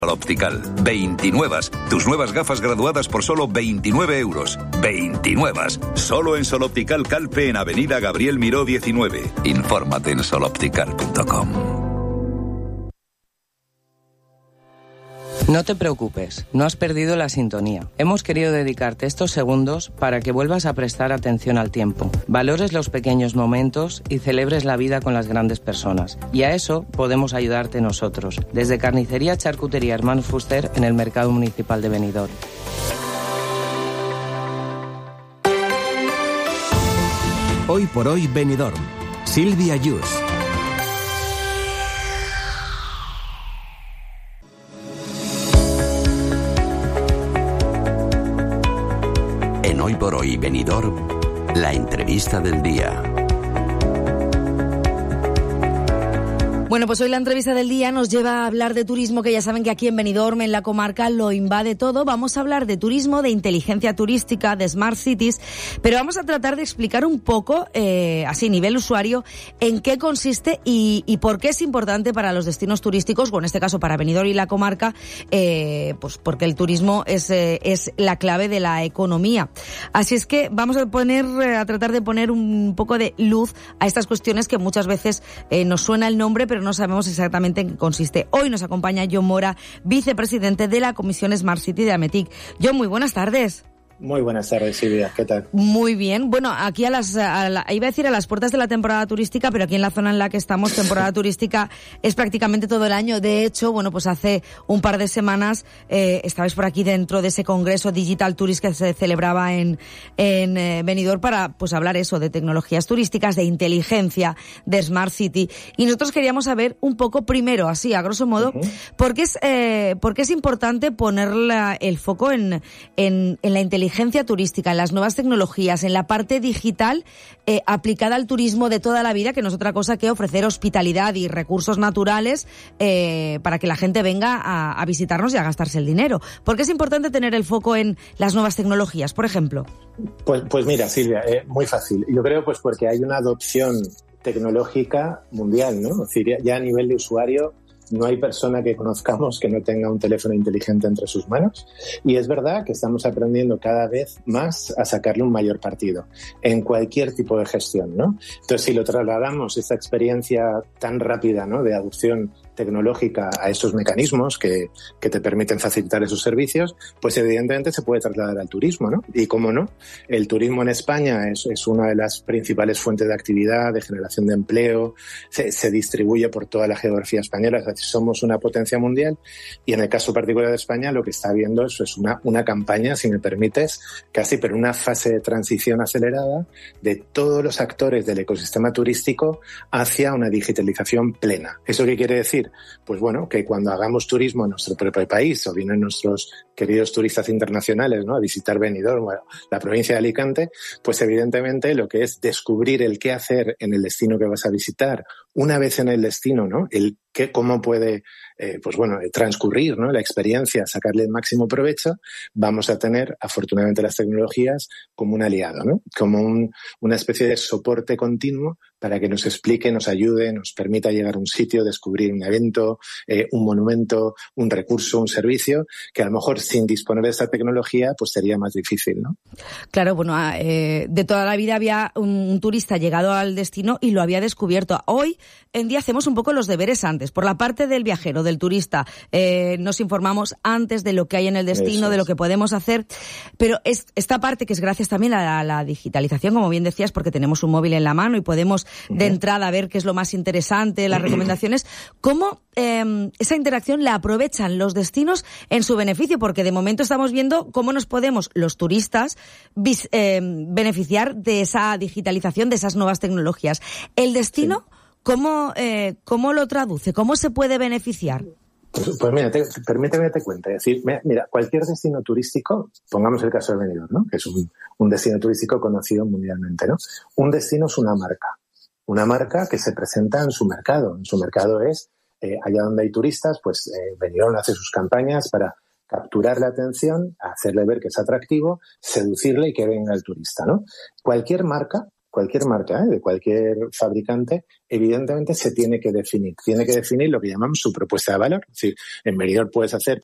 Optical, 29. Tus nuevas gafas graduadas por solo 29 euros. 29. Solo en Sol Optical Calpe en Avenida Gabriel Miró 19. Infórmate en soloptical.com. No te preocupes, no has perdido la sintonía. Hemos querido dedicarte estos segundos para que vuelvas a prestar atención al tiempo, valores los pequeños momentos y celebres la vida con las grandes personas. Y a eso podemos ayudarte nosotros, desde Carnicería Charcutería Hermanos Fuster en el Mercado Municipal de Benidorm. Hoy por hoy Benidorm. Silvia Yus. Hoy por hoy Benidorm, la entrevista del día. Bueno, pues hoy la entrevista del día nos lleva a hablar de turismo, que ya saben que aquí en Benidorm, en la comarca, lo invade todo. Vamos a hablar de turismo, de inteligencia turística, de Smart Cities, pero vamos a tratar de explicar un poco, así nivel usuario, en qué consiste y por qué es importante para los destinos turísticos, o en este caso para Benidorm y la comarca, pues porque el turismo es la clave de la economía. Así es que vamos a tratar de poner un poco de luz a estas cuestiones que muchas veces nos suena el nombre, pero no sabemos exactamente en qué consiste. Hoy nos acompaña Jon Mora, vicepresidente de la Comisión Smart City de Ametic. Jon, muy buenas tardes. Muy buenas tardes, Silvia. ¿Qué tal? Muy bien. Bueno, aquí iba a decir a las puertas de la temporada turística, pero aquí en la zona en la que estamos, temporada turística es prácticamente todo el año. De hecho, bueno, pues hace un par de semanas estabais por aquí dentro de ese congreso Digital Tourist que se celebraba en Benidorm para pues hablar eso de tecnologías turísticas, de inteligencia, de Smart City. Y nosotros queríamos saber un poco primero, así a grosso modo, por qué es importante poner el foco en la inteligencia turística, en las nuevas tecnologías, en la parte digital aplicada al turismo de toda la vida, que no es otra cosa que ofrecer hospitalidad y recursos naturales para que la gente venga a visitarnos y a gastarse el dinero. ¿Por qué es importante tener el foco en las nuevas tecnologías, por ejemplo? Pues mira, Silvia, muy fácil. Yo creo pues porque hay una adopción tecnológica mundial, ¿no? Es decir, ya a nivel de usuario no hay persona que conozcamos que no tenga un teléfono inteligente entre sus manos. Y es verdad que estamos aprendiendo cada vez más a sacarle un mayor partido en cualquier tipo de gestión, ¿no? Entonces, si lo trasladamos, esta experiencia tan rápida, ¿no?, de adopción tecnológica a esos mecanismos que te permiten facilitar esos servicios, pues evidentemente se puede trasladar al turismo, ¿no? Y cómo no, el turismo en España es una de las principales fuentes de actividad, de generación de empleo, se distribuye por toda la geografía española, es decir, somos una potencia mundial y en el caso particular de España lo que está habiendo es una campaña, si me permites, casi pero una fase de transición acelerada de todos los actores del ecosistema turístico hacia una digitalización plena. ¿Eso qué quiere decir? Pues bueno, que cuando hagamos turismo en nuestro propio país o vienen nuestros queridos turistas internacionales, ¿no?, a visitar Benidorm, bueno, la provincia de Alicante, pues evidentemente lo que es descubrir el qué hacer en el destino que vas a visitar, una vez en el destino, ¿no?, cómo puede transcurrir, ¿no?, la experiencia, sacarle el máximo provecho, vamos a tener afortunadamente las tecnologías como un aliado, ¿no?, como una especie de soporte continuo para que nos explique, nos ayude, nos permita llegar a un sitio, descubrir un evento, un monumento, un recurso, un servicio, que a lo mejor sin disponer de esta tecnología pues sería más difícil, ¿no? Claro, bueno, de toda la vida había un turista llegado al destino y lo había descubierto. Hoy en día hacemos un poco los deberes antes. Por la parte del viajero, del turista, nos informamos antes de lo que hay en el destino, de lo que podemos hacer, pero esta parte que es gracias también a la digitalización, como bien decías, porque tenemos un móvil en la mano y podemos de entrada ver qué es lo más interesante, las recomendaciones. ¿Cómo esa interacción la aprovechan los destinos en su beneficio? Porque de momento estamos viendo cómo nos podemos, los turistas, beneficiar de esa digitalización, de esas nuevas tecnologías. El destino, ¿cómo lo traduce? ¿Cómo se puede beneficiar? Pues mira, permíteme que te cuente. Es decir, mira, cualquier destino turístico, pongamos el caso de Benidorm, ¿no?, que es un destino turístico conocido mundialmente, ¿no? Un destino es una marca que se presenta en su mercado. En su mercado es, allá donde hay turistas, pues Benidorm hace sus campañas para capturar la atención, hacerle ver que es atractivo, seducirle y que venga el turista, ¿no? Cualquier marca cualquier marca, de cualquier fabricante, evidentemente se tiene que definir. Tiene que definir lo que llamamos su propuesta de valor. Es decir, en Benidorm puedes hacer